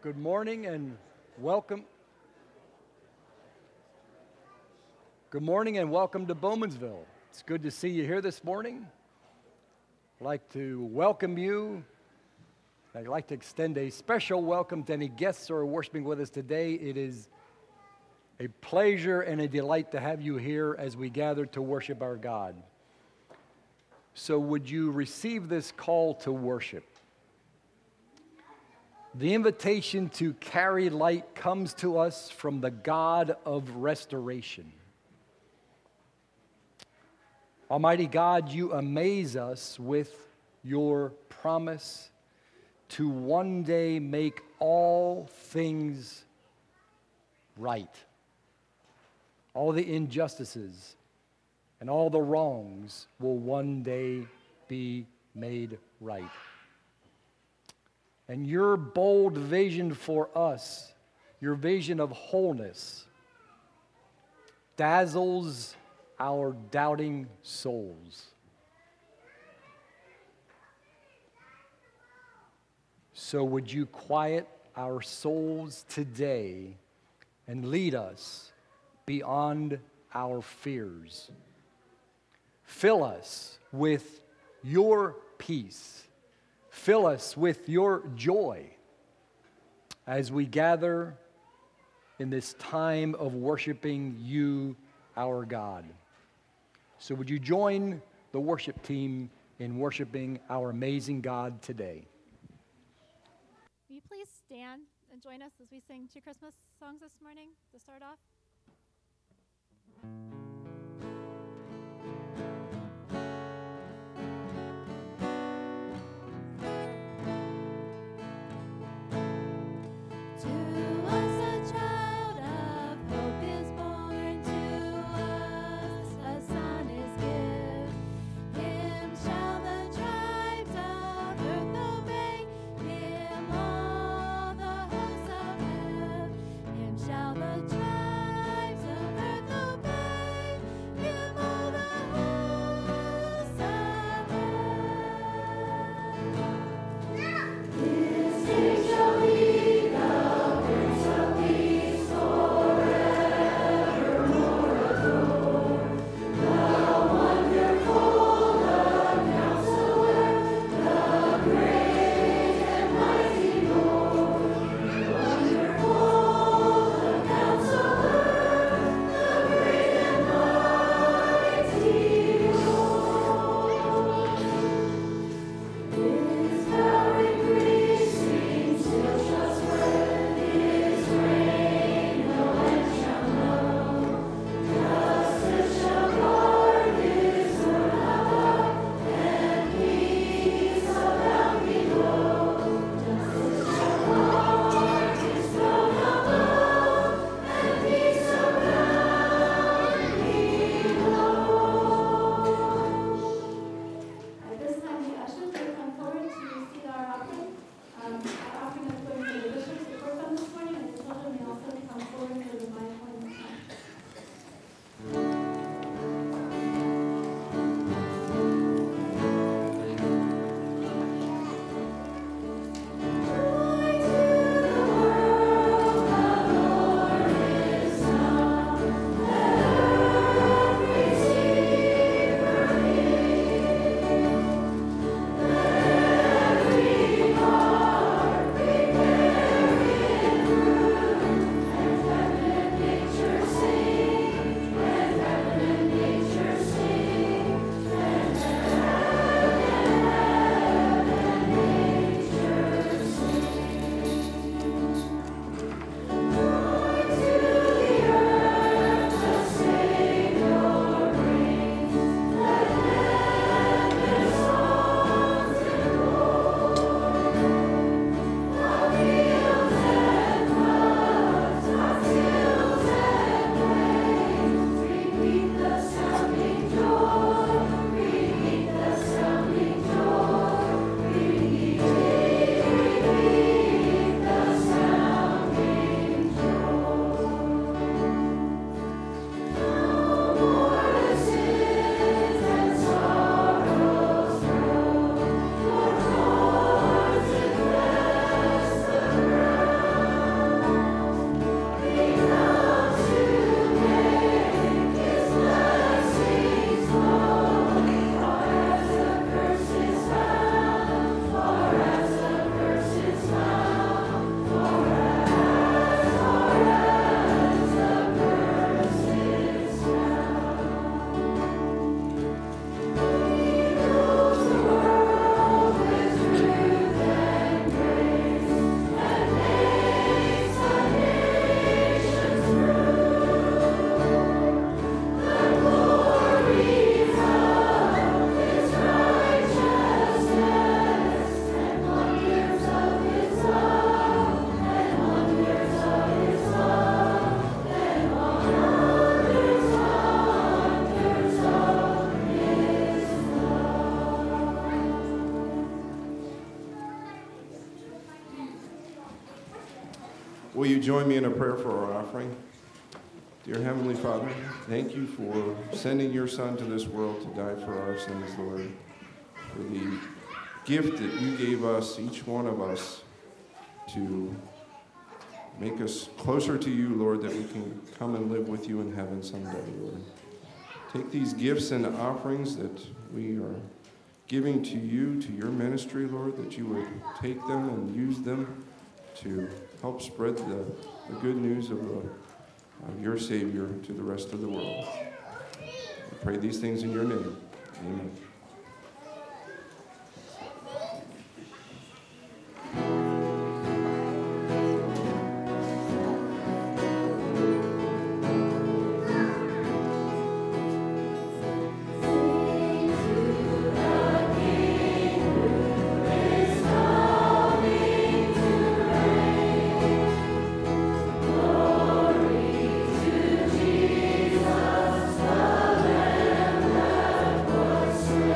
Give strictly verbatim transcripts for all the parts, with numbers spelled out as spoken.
Good morning and welcome. Good morning and welcome to Bowmansville. It's good to see you here this morning. I'd like to welcome you. I'd like to extend a special welcome to any guests who are worshiping with us today. It is a pleasure and a delight to have you here as we gather to worship our God. So would you receive this call to worship? The invitation to carry light comes to us from the God of restoration. Almighty God, you amaze us with your promise to one day make all things right. All the injustices and all the wrongs will one day be made right. And your bold vision for us, your vision of wholeness, dazzles our doubting souls. So would you quiet our souls today and lead us beyond our fears? Fill us with your peace. Fill us with your joy as we gather in this time of worshiping you, our God. So would you join the worship team in worshiping our amazing God today? Will you please stand and join us as we sing two Christmas songs this morning to start off? Shall the tribes of earth obey? Him all the Will you join me in a prayer for our offering? Dear Heavenly Father, thank you for sending your Son to this world to die for our sins, Lord, for the gift that you gave us, each one of us, to make us closer to you, Lord, that we can come and live with you in heaven someday, Lord. Take these gifts and offerings that we are giving to you, to your ministry, Lord, that you would take them and use them to help spread the, the good news of, the, of your Savior to the rest of the world. I pray these things in your name. Amen. Jesus, the Lamb that was slain.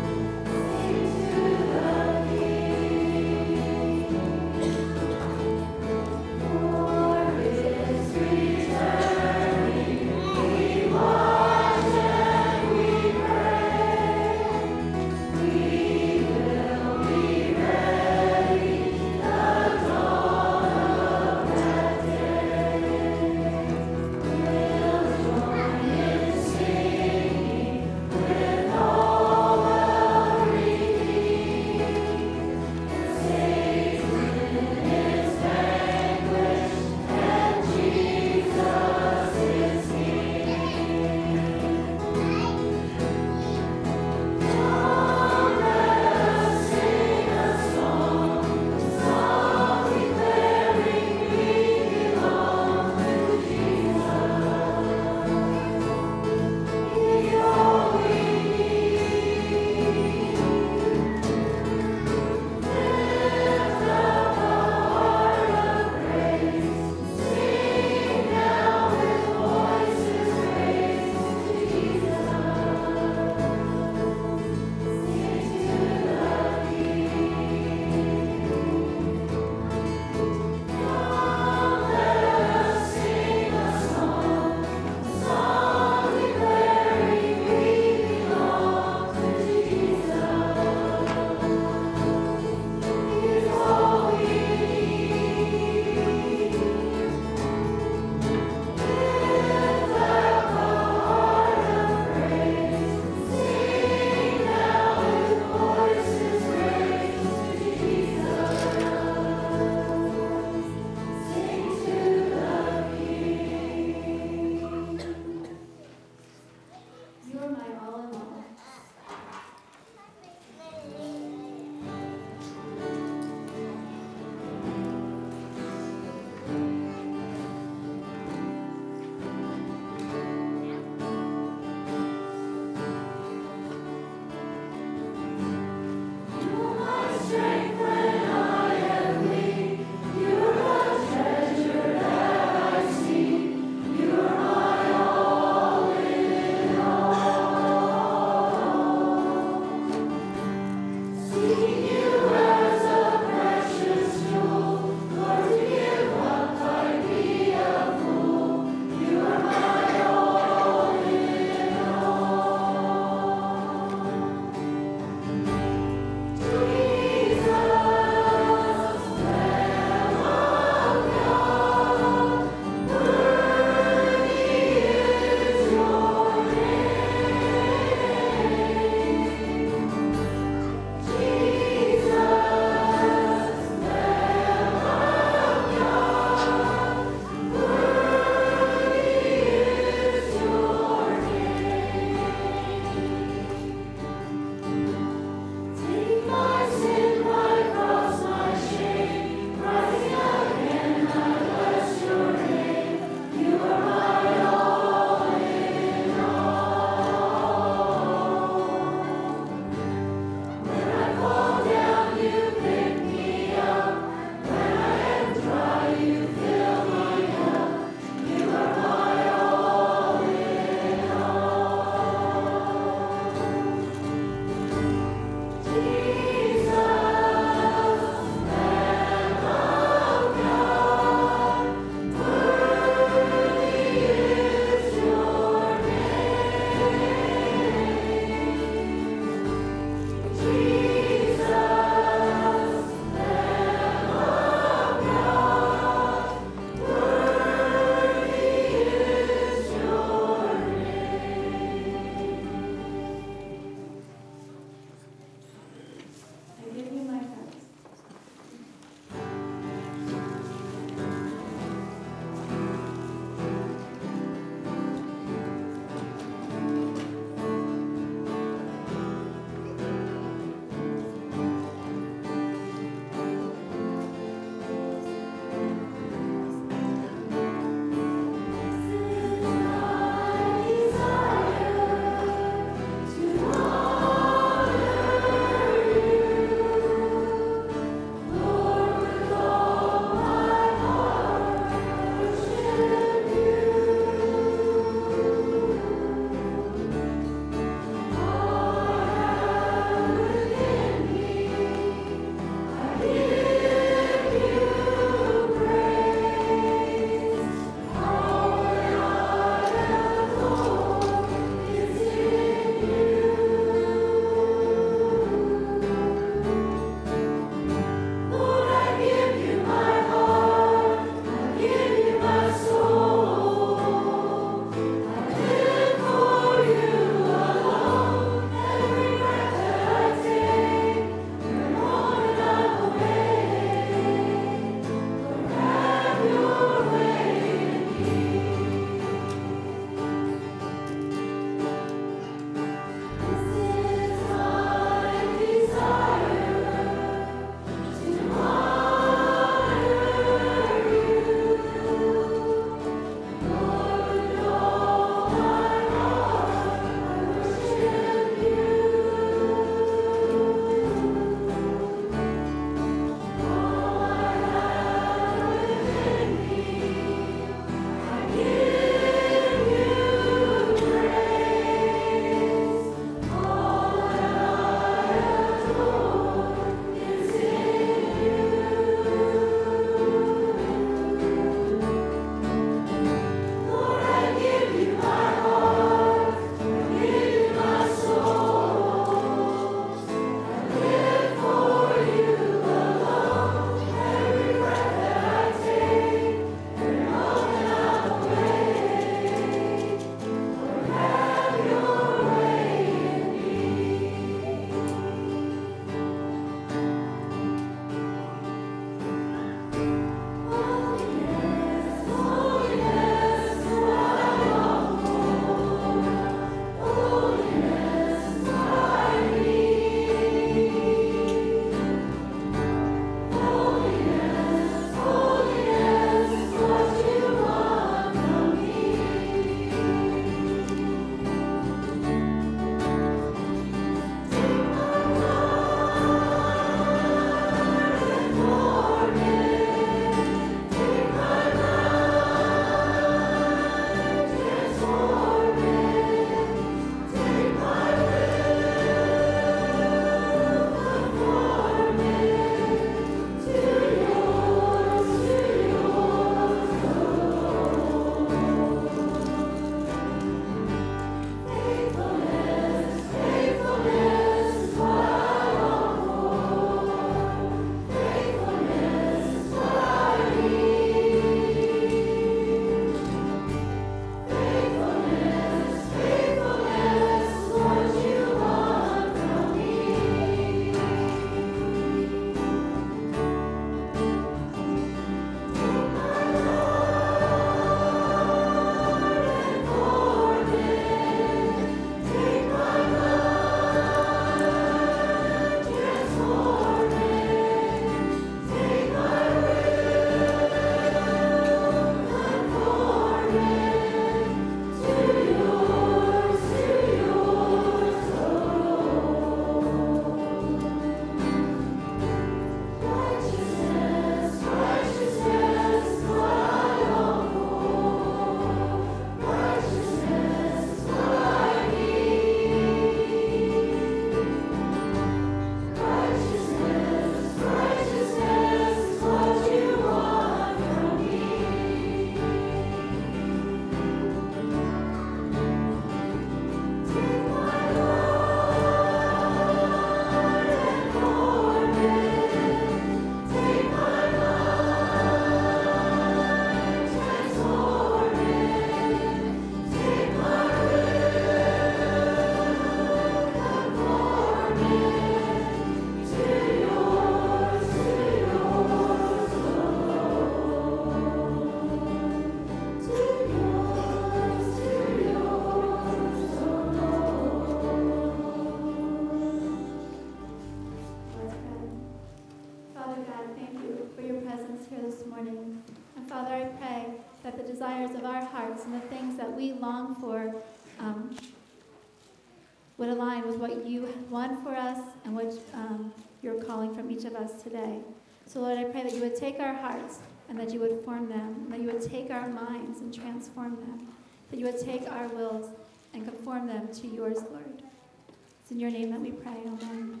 hearts and the things that we long for um, would align with what you want for us and what um, you're calling from each of us today. So Lord, I pray that you would take our hearts and that you would form them, and that you would take our minds and transform them, that you would take our wills and conform them to yours, Lord. It's in your name that we pray. Amen.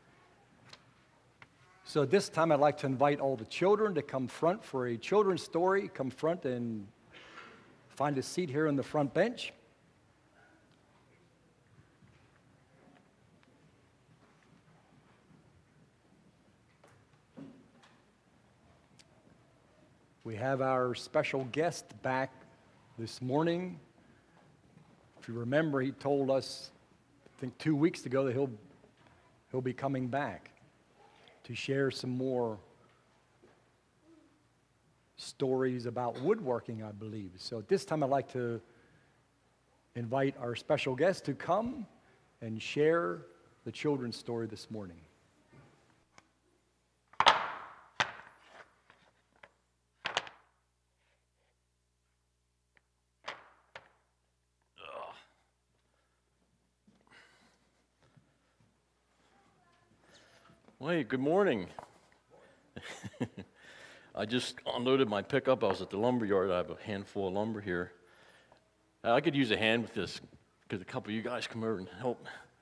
So at this time, I'd like to invite all the children to come front for a children's story. Come front and find a seat here on the front bench. We have our special guest back this morning. If you remember, he told us, I think two weeks ago, that he'll, he'll be coming back to share some more stories about woodworking, I believe. So at this time, I'd like to invite our special guest to come and share the children's story this morning. Hey, good morning. I just unloaded my pickup. I was at the lumber yard. I have a handful of lumber here. Uh, I could use a hand with this. Could a couple of you guys come over and help?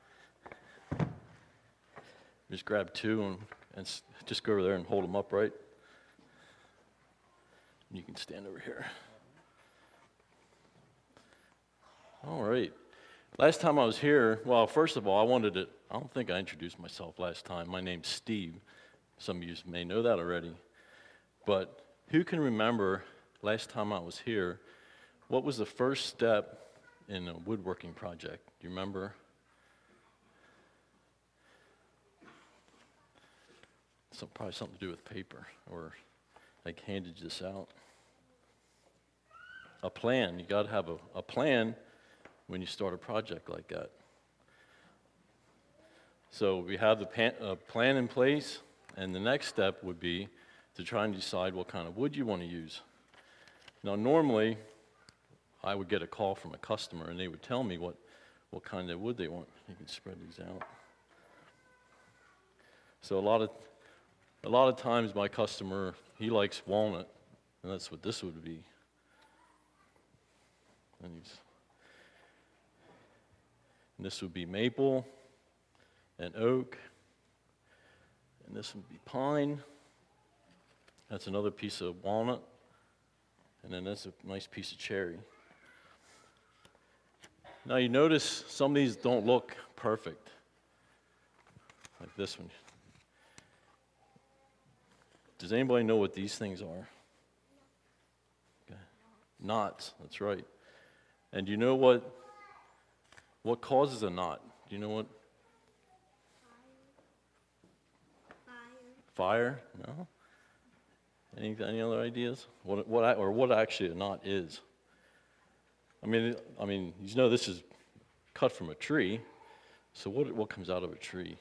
Just grab two and, and s- just go over there and hold them upright. You can stand over here. All right. Last time I was here, well, first of all, I wanted to, I don't think I introduced myself last time. My name's Steve. Some of you may know that already. But who can remember last time I was here, what was the first step in a woodworking project? Do you remember? Some, probably something to do with paper, or like handed this out. A plan. You got to have a, a plan when you start a project like that. So we have the pan, uh, plan in place, and the next step would be to try and decide what kind of wood you want to use. Now, normally, I would get a call from a customer, and they would tell me what, what kind of wood they want. You can spread these out. So a lot of a lot of times, my customer, he likes walnut, and that's what this would be. And he's And this would be maple and oak. And this would be pine. That's another piece of walnut. And then that's a nice piece of cherry. Now you notice some of these don't look perfect. Like this one. Does anybody know what these things are? Okay. Knots, that's right. And do you know what What causes a knot? Do you know what? Fire. Fire? No. Any any other ideas? What what I, or what actually a knot is? I mean, I mean, you know, this is cut from a tree. So what what comes out of a tree?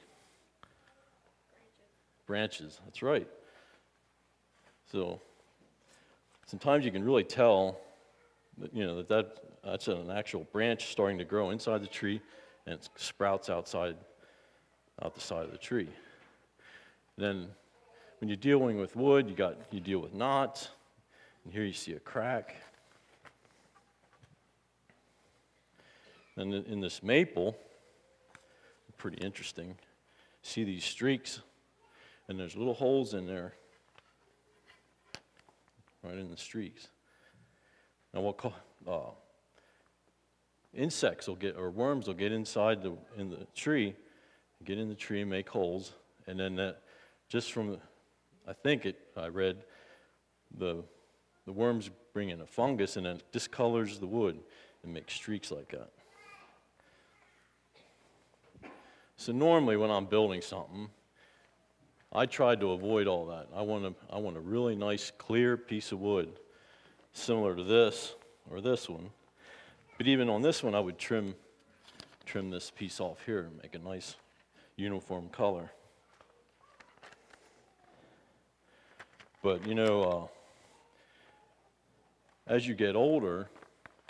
Branches. Branches. That's right. So sometimes you can really tell that, you know, that, that that's an actual branch starting to grow inside the tree, and it sprouts outside, out the side of the tree. Then, when you're dealing with wood, you got you deal with knots, and here you see a crack. And in, in this maple, pretty interesting. See these streaks, and there's little holes in there, right in the streaks. Now, what call, uh, insects will get, or worms will get inside the in the tree, get in the tree and make holes, and then that, just from, I think it, I read, the the worms bring in a fungus, and then it discolors the wood and makes streaks like that. So normally, when I'm building something, I try to avoid all that. I want a, I want a really nice, clear piece of wood, similar to this or this one. But even on this one, I would trim trim this piece off here and make a nice uniform color. But you know, uh, as you get older,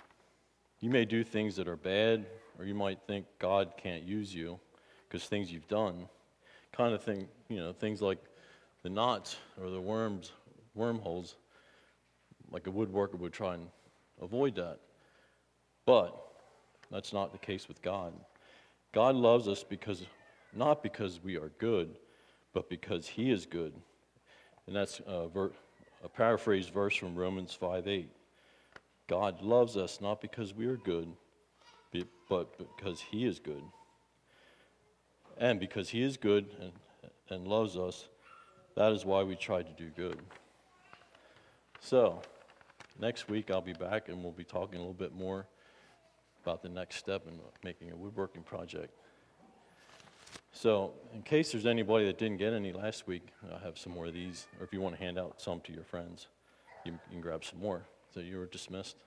you may do things that are bad, or you might think God can't use you because things you've done, kind of thing, you know, things like the knots or the worms, wormholes, like a woodworker would try and avoid that. But that's not the case with God. God loves us because, not because we are good, but because he is good. And that's a, ver- a paraphrased verse from Romans five eight. God loves us not because we are good, but because he is good. And because he is good and, and loves us, that is why we try to do good. So, next week I'll be back and we'll be talking a little bit more about the next step in making a woodworking project. So, in case there's anybody that didn't get any last week, I have some more of these. Or if you want to hand out some to your friends, you, you can grab some more. So you were dismissed.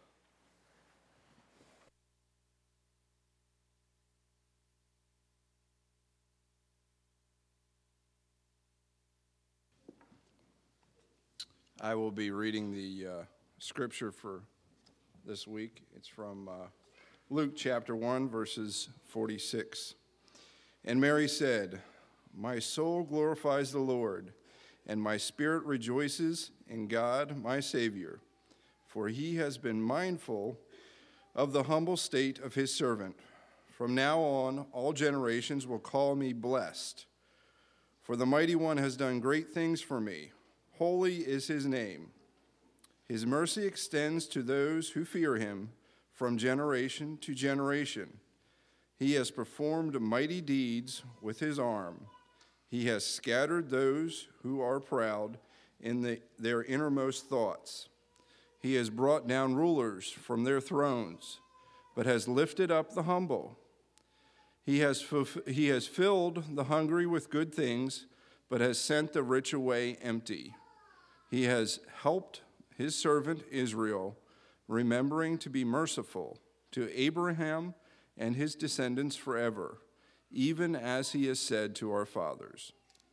I will be reading the uh, scripture for this week. It's from uh, Luke chapter one, verses forty-six. And Mary said, "My soul glorifies the Lord, and my spirit rejoices in God my Savior, for he has been mindful of the humble state of his servant. From now on, all generations will call me blessed, for the Mighty One has done great things for me. Holy is his name. His mercy extends to those who fear him from generation to generation. He has performed mighty deeds with his arm. He has scattered those who are proud in the, their innermost thoughts. He has brought down rulers from their thrones, but has lifted up the humble. He has, fulf- he has filled the hungry with good things, but has sent the rich away empty. He has helped his servant Israel, remembering to be merciful to Abraham and his descendants forever, even as he has said to our fathers."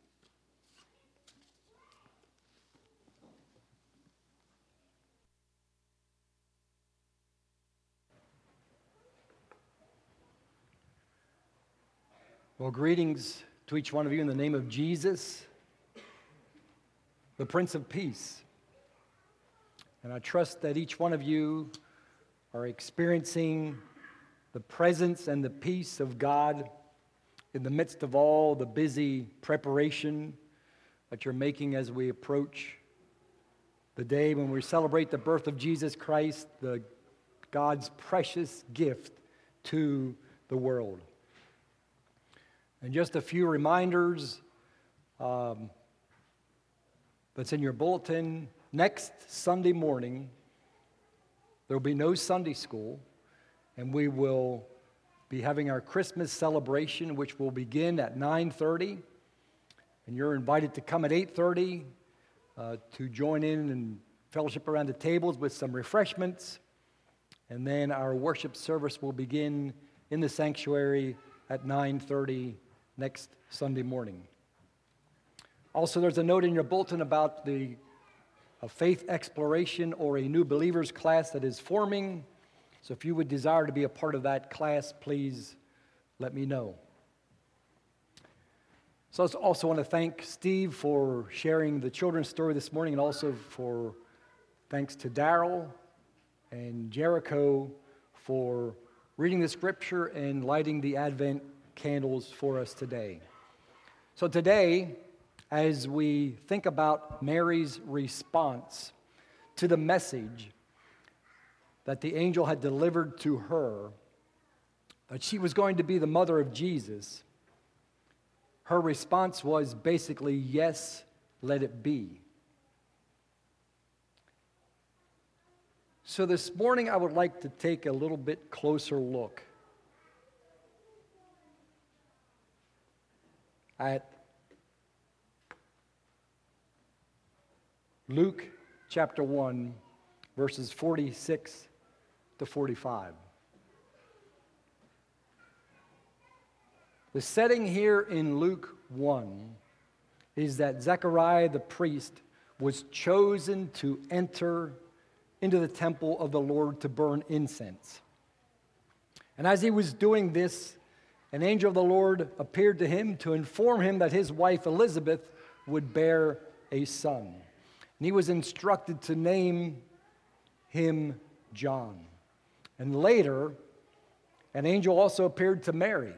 Well, greetings to each one of you in the name of Jesus, the Prince of Peace. And I trust that each one of you are experiencing the presence and the peace of God in the midst of all the busy preparation that you're making as we approach the day when we celebrate the birth of Jesus Christ, the God's precious gift to the world. And just a few reminders um, that's in your bulletin. Next Sunday morning, there will be no Sunday school, and we will be having our Christmas celebration, which will begin at nine thirty. And you're invited to come at eight thirty uh, to join in and fellowship around the tables with some refreshments. And then our worship service will begin in the sanctuary at nine thirty next Sunday morning. Also, there's a note in your bulletin about the a faith exploration or a new believers class that is forming. So if you would desire to be a part of that class, please let me know. So I also want to thank Steve for sharing the children's story this morning, and also for thanks to Daryl and Jericho for reading the scripture and lighting the Advent candles for us today. So today, as we think about Mary's response to the message that the angel had delivered to her, that she was going to be the mother of Jesus, her response was basically, "Yes, let it be." So this morning I would like to take a little bit closer look at Luke chapter one, verses forty-six to forty-five. The setting here in Luke one is that Zechariah the priest was chosen to enter into the temple of the Lord to burn incense. And as he was doing this, an angel of the Lord appeared to him to inform him that his wife Elizabeth would bear a son. And he was instructed to name him John. And later, an angel also appeared to Mary,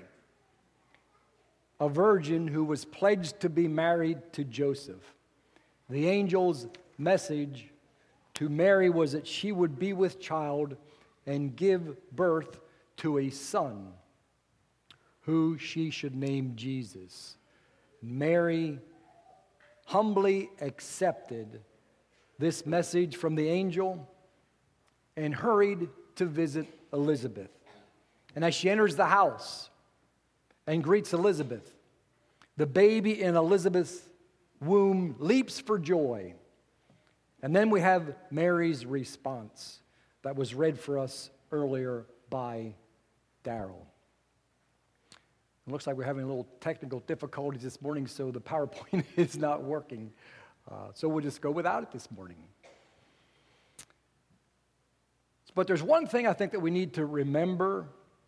a virgin who was pledged to be married to Joseph. The angel's message to Mary was that she would be with child and give birth to a son, who she should name Jesus. Mary humbly accepted this message from the angel and hurried to visit Elizabeth. And as she enters the house and greets Elizabeth, the baby in Elizabeth's womb leaps for joy. And then we have Mary's response that was read for us earlier by Daryl. It looks like we're having a little technical difficulties this morning, so the PowerPoint is not working. Uh, so we'll just go without it this morning. But there's one thing I think that we need to remember,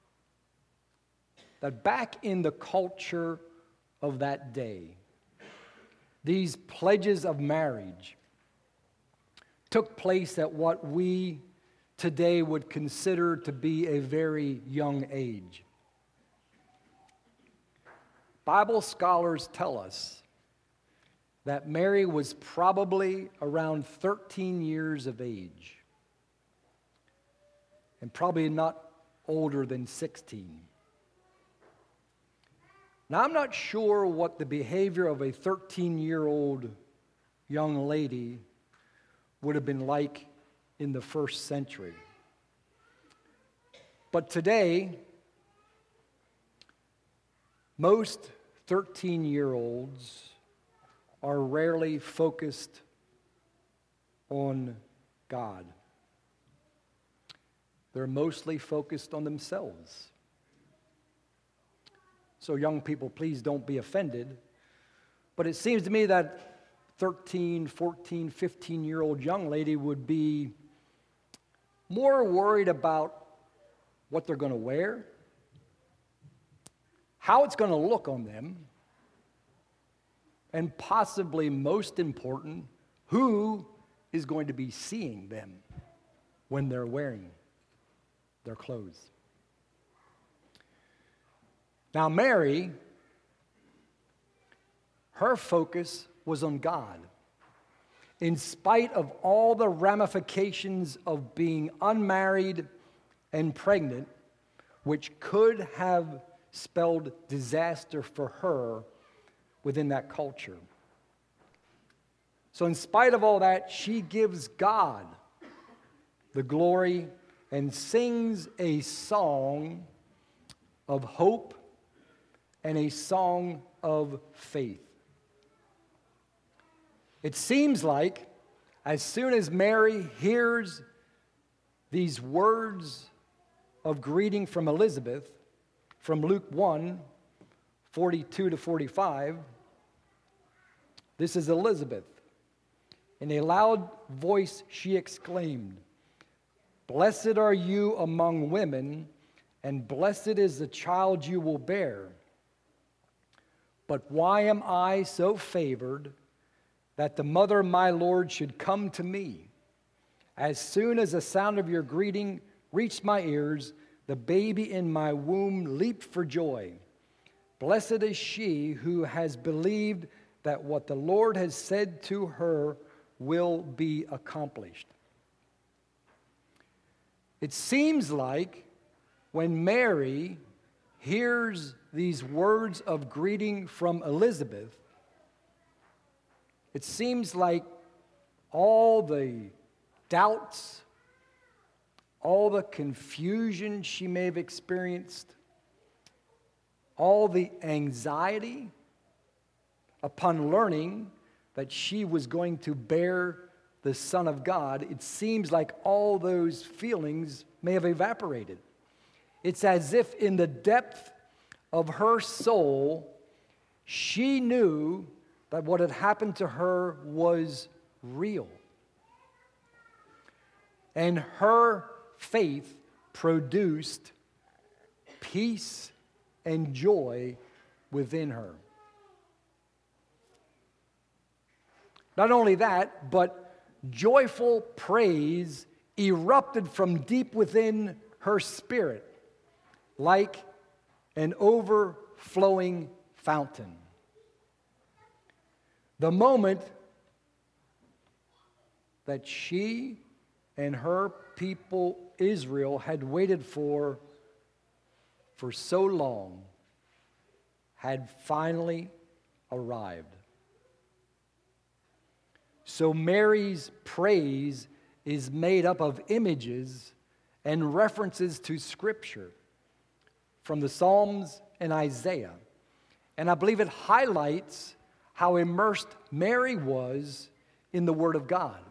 that back in the culture of that day, these pledges of marriage took place at what we today would consider to be a very young age. Bible scholars tell us that Mary was probably around thirteen years of age, and probably not older than sixteen. Now, I'm not sure what the behavior of a thirteen-year-old young lady would have been like in the first century. But today, most thirteen-year-olds are rarely focused on God. They're mostly focused on themselves. So young people, please don't be offended. But it seems to me that thirteen, fourteen, fifteen-year-old young lady would be more worried about what they're going to wear, how it's going to look on them, and possibly most important, who is going to be seeing them when they're wearing their clothes. Now, Mary, her focus was on God. In spite of all the ramifications of being unmarried and pregnant, which could have spelled disaster for her within that culture. So in spite of all that, she gives God the glory and sings a song of hope and a song of faith. It seems like as soon as Mary hears these words of greeting from Elizabeth, from Luke one, forty-two to forty-five, this is Elizabeth. In a loud voice she exclaimed, "Blessed are you among women, and blessed is the child you will bear. But why am I so favored that the mother of my Lord should come to me? As soon as the sound of your greeting reached my ears, the baby in my womb leaped for joy. Blessed is she who has believed that what the Lord has said to her will be accomplished." It seems like when Mary hears these words of greeting from Elizabeth, it seems like all the doubts, all the confusion she may have experienced, all the anxiety upon learning that she was going to bear the Son of God, it seems like all those feelings may have evaporated. It's as if in the depth of her soul, she knew that what had happened to her was real. And her faith produced peace and joy within her. Not only that, but joyful praise erupted from deep within her spirit like an overflowing fountain. The moment that she and her people Israel had waited for for so long had finally arrived. So Mary's praise is made up of images and references to Scripture from the Psalms and Isaiah. And I believe it highlights how immersed Mary was in the Word of God.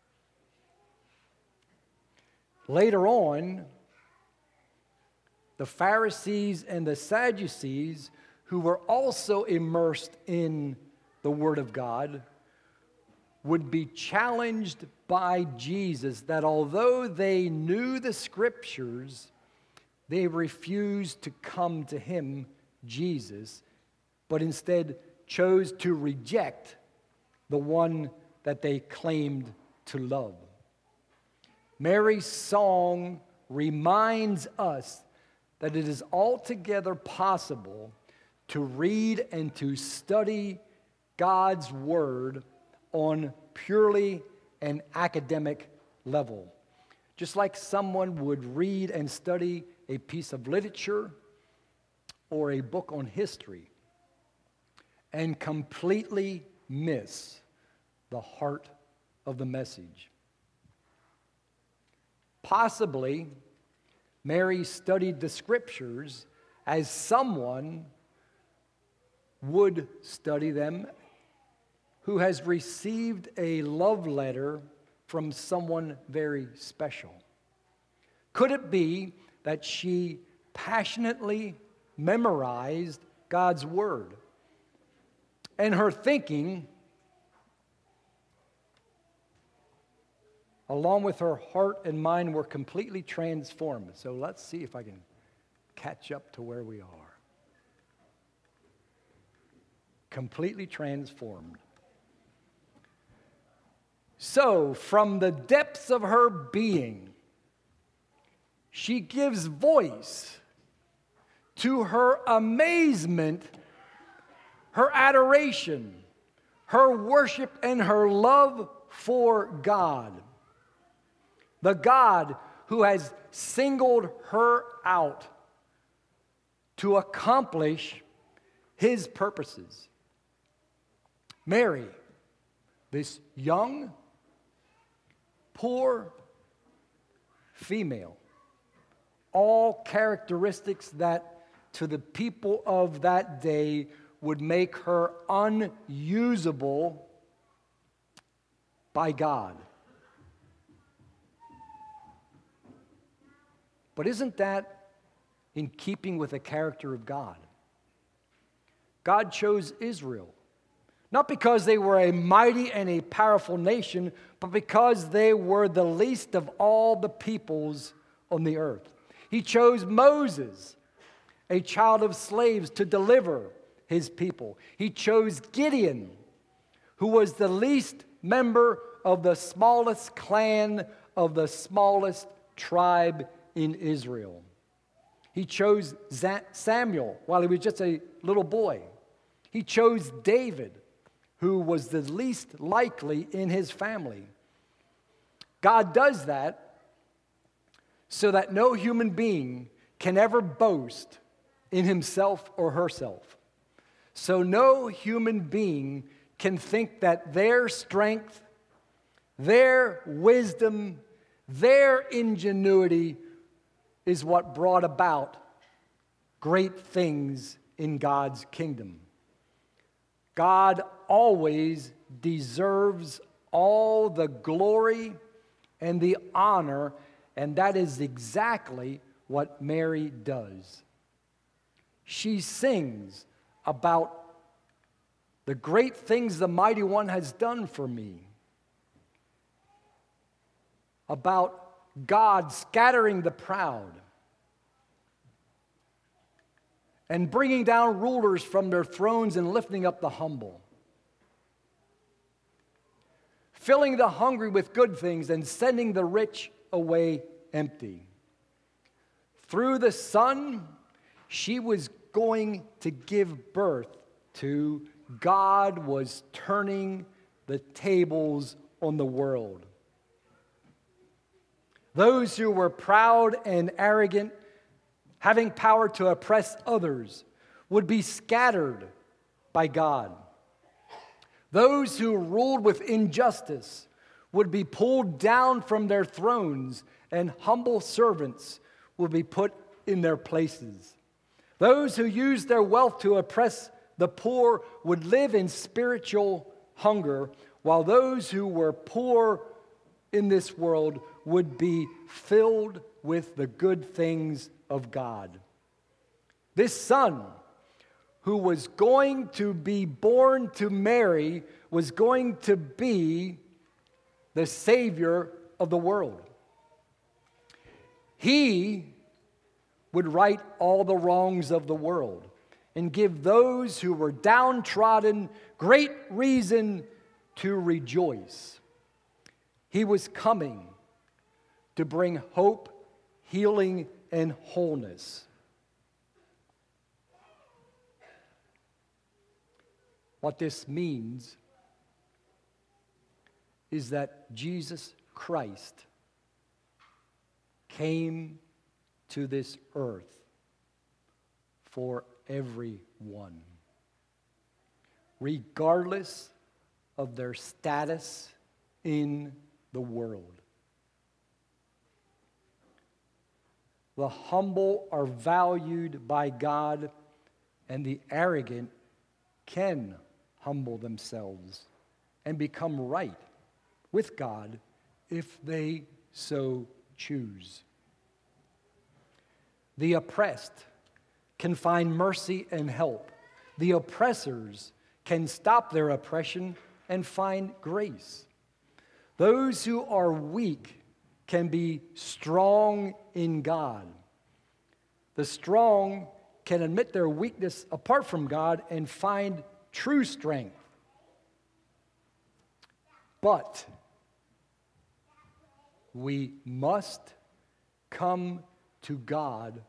Later on, the Pharisees and the Sadducees, who were also immersed in the Word of God, would be challenged by Jesus that although they knew the Scriptures, they refused to come to him, Jesus, but instead chose to reject the one that they claimed to love. Mary's song reminds us that it is altogether possible to read and to study God's Word on purely an academic level. Just like someone would read and study a piece of literature or a book on history and completely miss the heart of the message. Possibly, Mary studied the Scriptures as someone would study them who has received a love letter from someone very special. Could it be that she passionately memorized God's Word, and her thinking, along with her heart and mind, were completely transformed? So let's see if I can catch up to where we are. Completely transformed. So, from the depths of her being, she gives voice to her amazement, her adoration, her worship, and her love for God. The God who has singled her out to accomplish his purposes. Mary, this young, poor female, all characteristics that to the people of that day would make her unusable by God. But isn't that in keeping with the character of God? God chose Israel, not because they were a mighty and a powerful nation, but because they were the least of all the peoples on the earth. He chose Moses, a child of slaves, to deliver his people. He chose Gideon, who was the least member of the smallest clan of the smallest tribe in Israel. He chose Samuel while he was just a little boy. He chose David, who was the least likely in his family. God does that so that no human being can ever boast in himself or herself. So no human being can think that their strength, their wisdom, their ingenuity is what brought about great things in God's kingdom. God always deserves all the glory and the honor, and that is exactly what Mary does. She sings about the great things the Mighty One has done for me, about God scattering the proud, and bringing down rulers from their thrones and lifting up the humble, filling the hungry with good things and sending the rich away empty. Through the Son, she was going to give birth to. God was turning the tables on the world. Those who were proud and arrogant, having power to oppress others, would be scattered by God. Those who ruled with injustice would be pulled down from their thrones, and humble servants will be put in their places. Those who used their wealth to oppress the poor would live in spiritual hunger, while those who were poor in this world would be filled with the good things of God. This Son, who was going to be born to Mary, was going to be the Savior of the world. He would right all the wrongs of the world and give those who were downtrodden great reason to rejoice. He was coming to bring hope, healing, and wholeness. What this means is that Jesus Christ came to this earth for everyone, regardless of their status in the world. The humble are valued by God, and the arrogant can humble themselves and become right with God if they so choose. The oppressed can find mercy and help. The oppressors can stop their oppression and find grace. Those who are weak can be strong in God. The strong can admit their weakness apart from God and find true strength. But we must come to God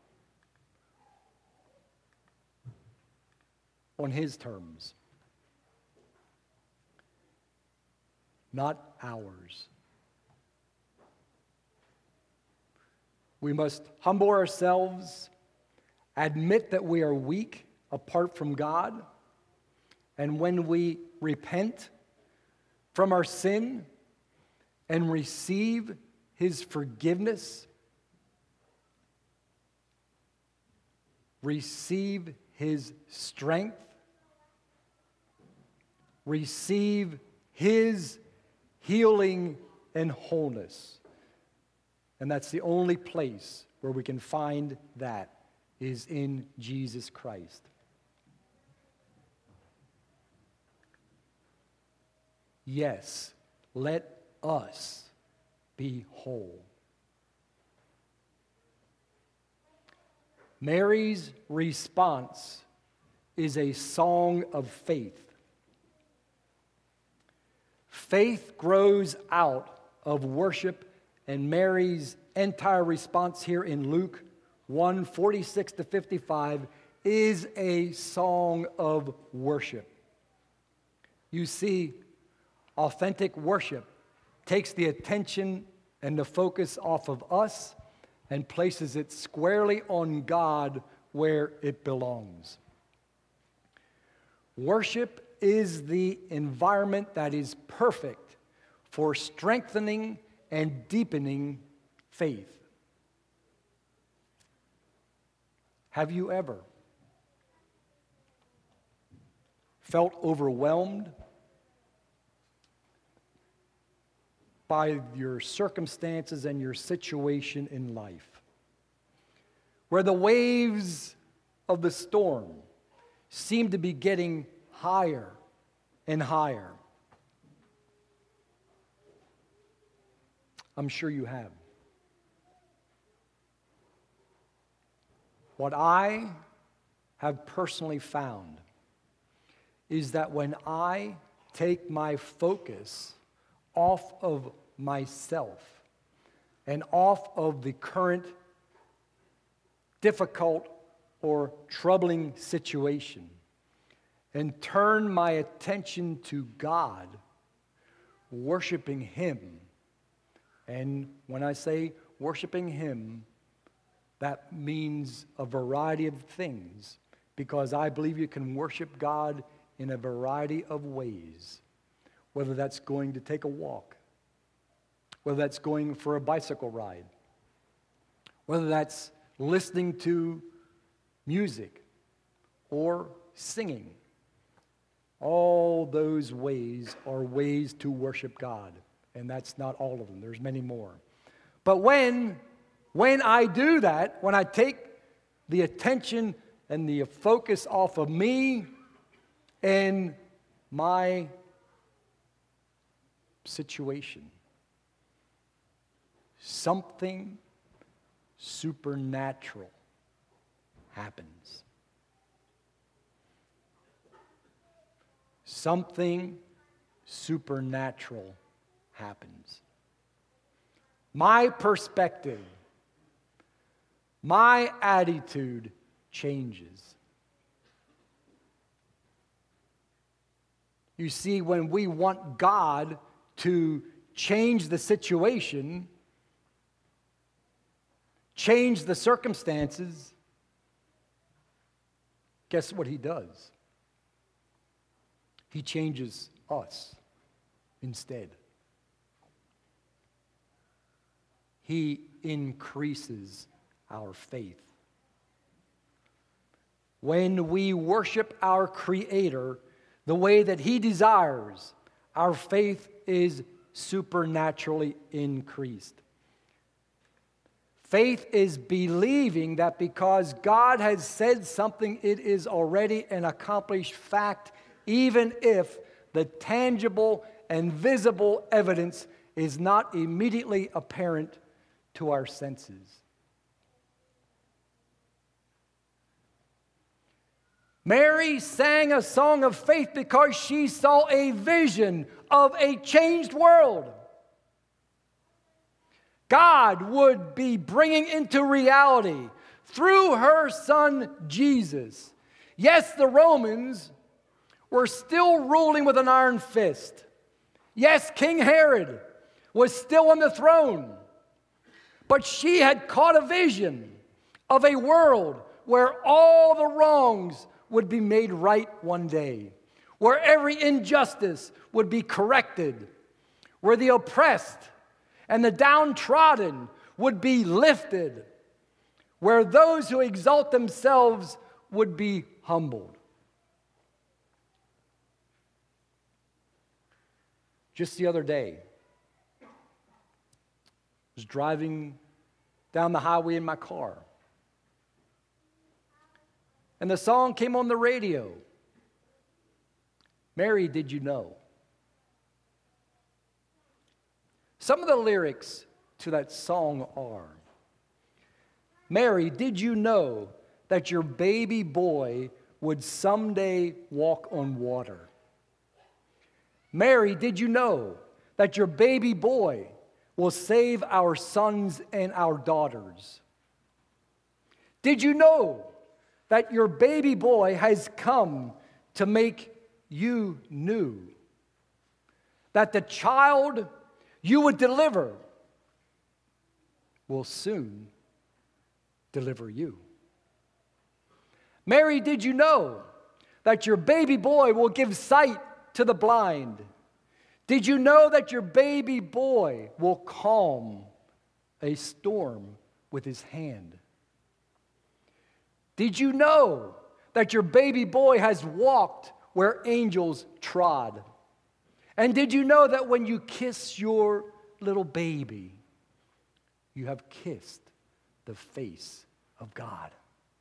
on His terms, not ours. We must humble ourselves, admit that we are weak apart from God, and when we repent from our sin and receive His forgiveness, receive His strength, receive His healing and wholeness. And that's the only place where we can find that is in Jesus Christ. Yes, let us be whole. Mary's response is a song of faith. Faith grows out of worship, and Mary's entire response here in Luke one, forty-six to fifty-five is a song of worship. You see, authentic worship takes the attention and the focus off of us and places it squarely on God where it belongs. Worship is the environment that is perfect for strengthening and deepening faith. Have you ever felt overwhelmed by your circumstances and your situation in life, where the waves of the storm seem to be getting higher and higher? I'm sure you have. What I have personally found is that when I take my focus off of myself and off of the current difficult or troubling situation and turn my attention to God, worshiping Him. And when I say worshiping Him, that means a variety of things, because I believe you can worship God in a variety of ways, whether that's going to take a walk, whether that's going for a bicycle ride, whether that's listening to music or singing. All those ways are ways to worship God, and that's not all of them. There's many more. But when, when I do that, when I take the attention and the focus off of me and my situation, something supernatural happens. Something supernatural happens. My perspective, my attitude changes. You see, when we want God to change the situation, change the circumstances, guess what He does? He changes us instead. He increases our faith. When we worship our Creator the way that He desires, our faith is supernaturally increased. Faith is believing that because God has said something, it is already an accomplished fact, even if the tangible and visible evidence is not immediately apparent to our senses. Mary sang a song of faith because she saw a vision of a changed world. God would be bringing into reality through her son Jesus. Yes, the Romans were still ruling with an iron fist. Yes, King Herod was still on the throne. But she had caught a vision of a world where all the wrongs would be made right one day, where every injustice would be corrected, where the oppressed and the downtrodden would be lifted, where those who exalt themselves would be humbled. Just the other day, I was driving down the highway in my car, and the song came on the radio. Mary, did you know? Some of the lyrics to that song are, Mary, did you know that your baby boy would someday walk on water? Mary, did you know that your baby boy will save our sons and our daughters? Did you know that your baby boy has come to make you new? That the child you would deliver will soon deliver you? Mary, did you know that your baby boy will give sight to the blind? Did you know that your baby boy will calm a storm with his hand? Did you know that your baby boy has walked where angels trod? And did you know that when you kiss your little baby, you have kissed the face of God?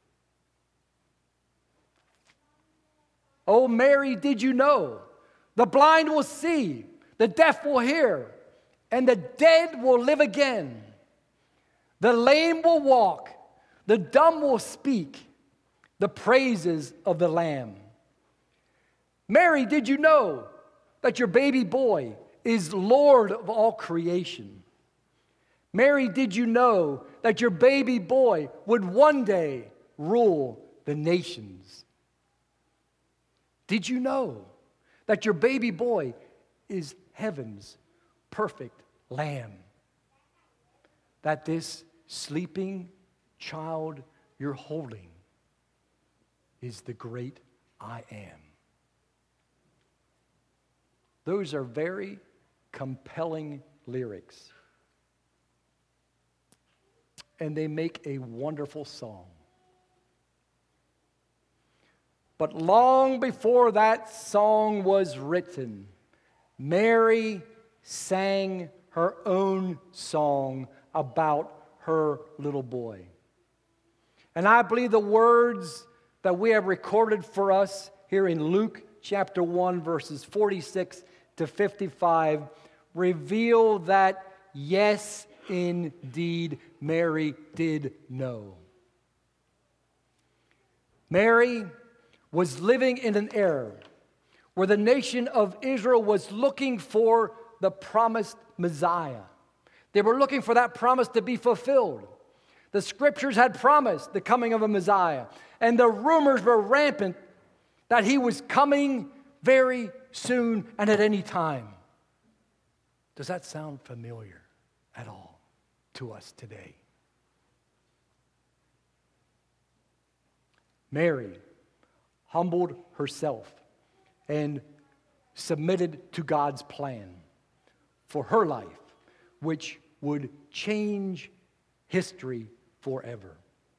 Oh, Mary, did you know the blind will see, the deaf will hear, and the dead will live again? The lame will walk, the dumb will speak, the praises of the Lamb. Mary, did you know that your baby boy is Lord of all creation? Mary, did you know that your baby boy would one day rule the nations? Did you know that your baby boy is heaven's perfect lamb? That this sleeping child you're holding is the great I am. Those are very compelling lyrics. And they make a wonderful song. But long before that song was written, Mary sang her own song about her little boy. And I believe the words that we have recorded for us here in Luke chapter one, verses forty-six to fifty-five, reveal that, yes, indeed, Mary did know. Mary was living in an era where the nation of Israel was looking for the promised Messiah. They were looking for that promise to be fulfilled. The scriptures had promised the coming of a Messiah, and the rumors were rampant that he was coming very soon and at any time. Does that sound familiar at all to us today? Mary humbled herself and submitted to God's plan for her life, which would change history forever.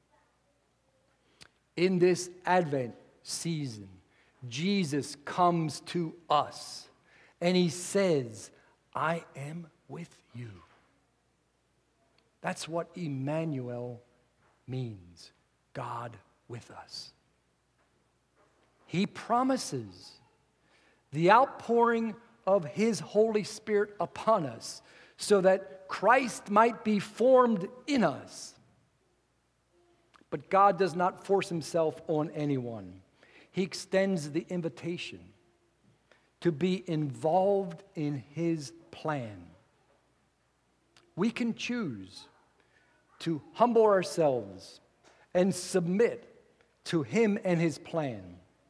In this Advent season, Jesus comes to us and he says, I am with you. That's what Emmanuel means, God with us. He promises the outpouring of his Holy Spirit upon us so that Christ might be formed in us. But God does not force himself on anyone. He extends the invitation to be involved in his plan. We can choose to humble ourselves and submit to him and his plan.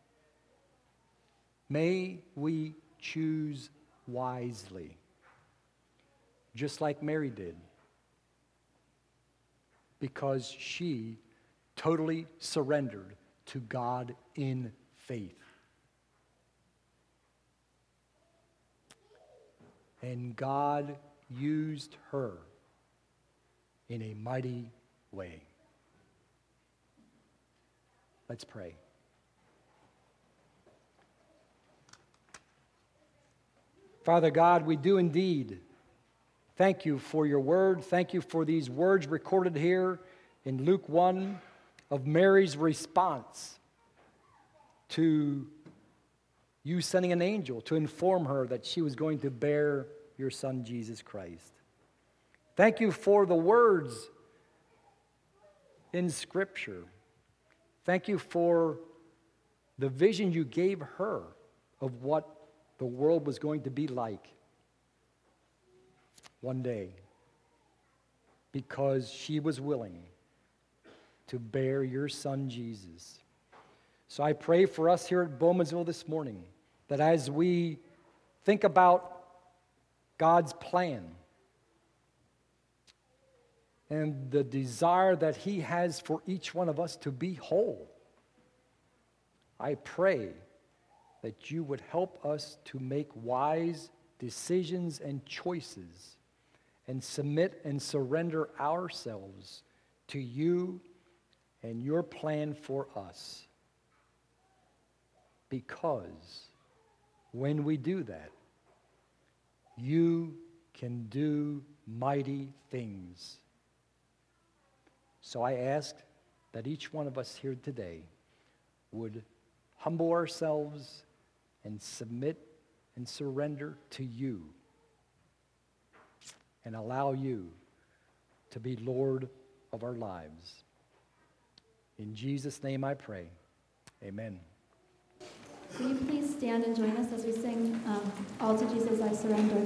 May we choose wisely, just like Mary did, because she totally surrendered to God in faith. And God used her in a mighty way. Let's pray. Father God, we do indeed thank you for your word. Thank you for these words recorded here in Luke one of Mary's response to you sending an angel to inform her that she was going to bear your son, Jesus Christ. Thank you for the words in Scripture. Thank you for the vision you gave her of what the world was going to be like one day, because she was willing to bear your son Jesus. So I pray for us here at Bowmansville this morning that as we think about God's plan and the desire that he has for each one of us to be whole, I pray that you would help us to make wise decisions and choices and submit and surrender ourselves to you and your plan for us. Because when we do that, you can do mighty things. So I ask that each one of us here today would humble ourselves and submit and surrender to you and allow you to be Lord of our lives. In Jesus' name I pray. Amen. Will you please stand and join us as we sing um, All to Jesus I Surrender?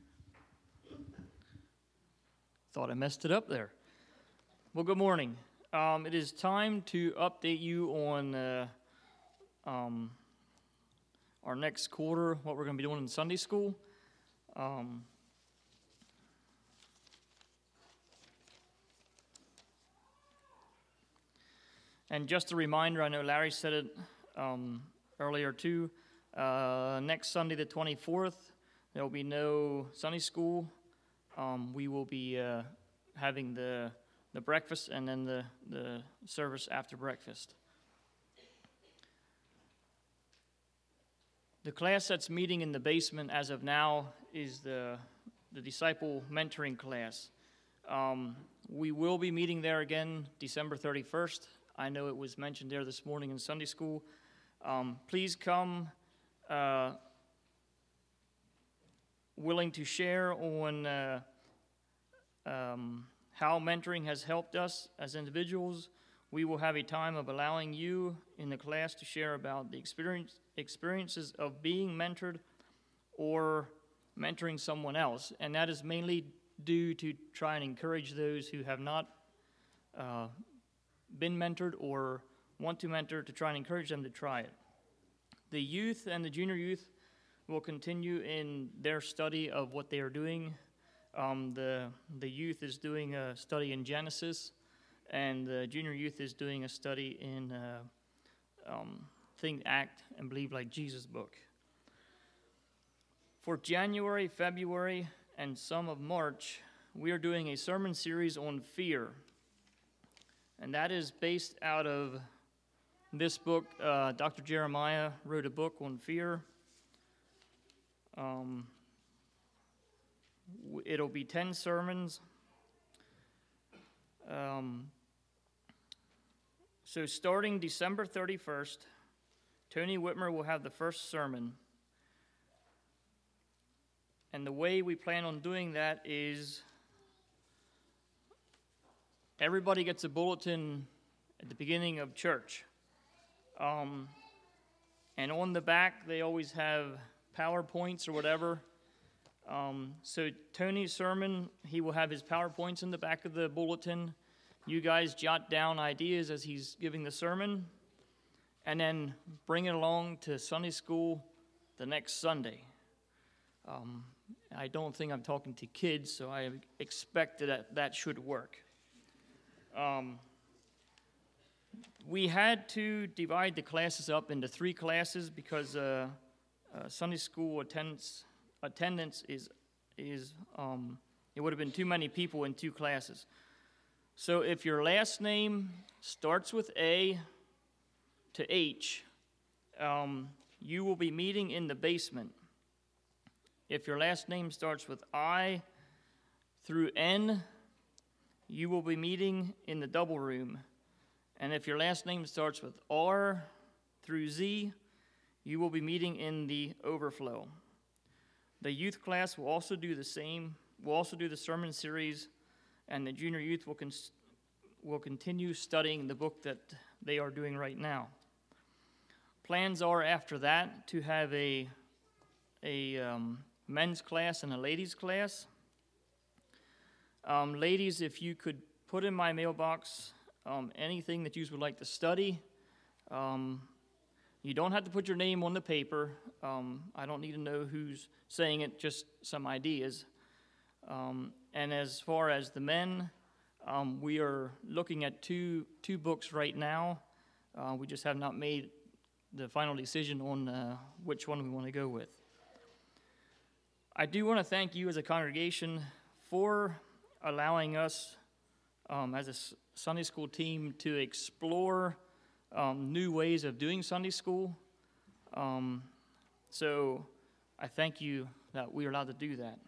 Thought I messed it up there. Well, good morning. Um, it is time to update you on uh, um, our next quarter, what we're going to be doing in Sunday school. Um, and just a reminder, I know Larry said it um, earlier too, uh, next Sunday the twenty-fourth, there will be no Sunday school. Um, we will be uh, having the the breakfast and then the, the service after breakfast. The class that's meeting in the basement as of now is the, the disciple mentoring class. Um, we will be meeting there again December thirty-first. I know it was mentioned there this morning in Sunday school. Um, please come uh, willing to share on uh, um, how mentoring has helped us as individuals. We will have a time of allowing you in the class to share about the experience, experiences of being mentored or mentoring someone else. And that is mainly due to try and encourage those who have not uh, been mentored or want to mentor, to try and encourage them to try it. The youth and the junior youth will continue in their study of what they are doing. Um, the, the youth is doing a study in Genesis, and the junior youth is doing a study in uh, um, Think, Act, and Believe Like Jesus book. For January, February, and some of March, we are doing a sermon series on fear. And that is based out of this book. uh, Doctor Jeremiah wrote a book on fear. Um, it'll be ten sermons. Um, so starting December thirty-first, Tony Whitmer will have the first sermon. And the way we plan on doing that is everybody gets a bulletin at the beginning of church. Um, and on the back, they always have PowerPoints or whatever. Um, so Tony's sermon, he will have his PowerPoints in the back of the bulletin. You guys jot down ideas as he's giving the sermon, and then bring it along to Sunday school the next Sunday. Um, I don't think I'm talking to kids, so I expect that that should work. Um, we had to divide the classes up into three classes because uh, uh, Sunday school attendance attendance is is um, it would have been too many people in two classes. So if your last name starts with A to H, um, you will be meeting in the basement. If your last name starts with I through N, you will be meeting in the double room. And if your last name starts with R through Z, you will be meeting in the overflow. The youth class will also do the same. We'll also do the sermon series, and the junior youth will, con- will continue studying the book that they are doing right now. Plans are after that to have a, a um, men's class and a ladies' class. Um, ladies, if you could put in my mailbox um, anything that you would like to study. Um, you don't have to put your name on the paper. Um, I don't need to know who's saying it, just some ideas. Um, and as far as the men, um, we are looking at two two books right now. Uh, we just have not made the final decision on uh, which one we want to go with. I do want to thank you as a congregation for allowing us um, as a Sunday school team to explore um, new ways of doing Sunday school. Um, so I thank you that we are allowed to do that.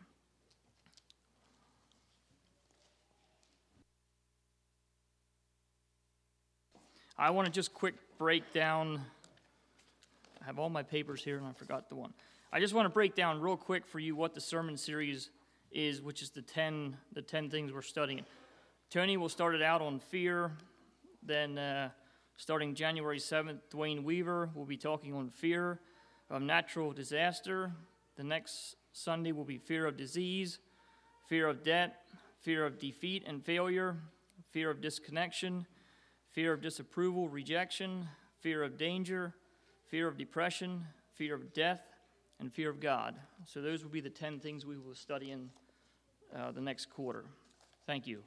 I want to just quick break down. I have all my papers here and I forgot the one. I just want to break down real quick for you what the sermon series is, which is the ten the ten things we're studying. Tony will start it out on fear. Then uh, starting January seventh, Dwayne Weaver will be talking on fear of natural disaster. The next Sunday will be fear of disease, fear of debt, fear of defeat and failure, fear of disconnection, fear of disapproval, rejection, fear of danger, fear of depression, fear of death, and fear of God. So those will be the ten things we will study in uh, the next quarter. Thank you.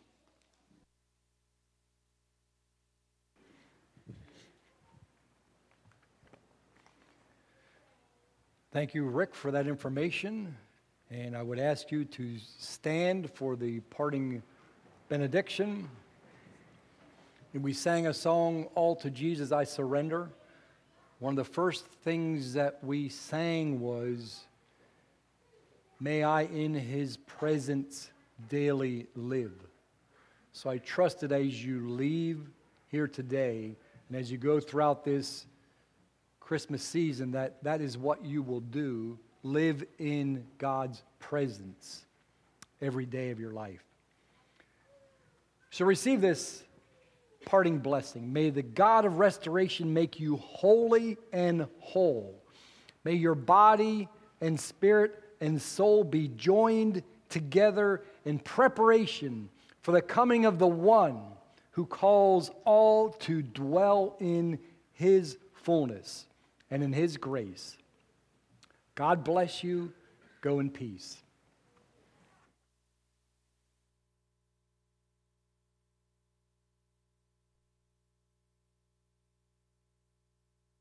Thank you, Rick, for that information. And I would ask you to stand for the parting benediction. And we sang a song, All to Jesus I Surrender. One of the first things that we sang was, may I in his presence daily live. So I trust that as you leave here today, and as you go throughout this Christmas season, that that is what you will do, live in God's presence every day of your life. So receive this parting blessing. May the God of restoration make you holy and whole. May your body and spirit and soul be joined together in preparation for the coming of the one who calls all to dwell in his fullness and in his grace. God bless you. Go in peace.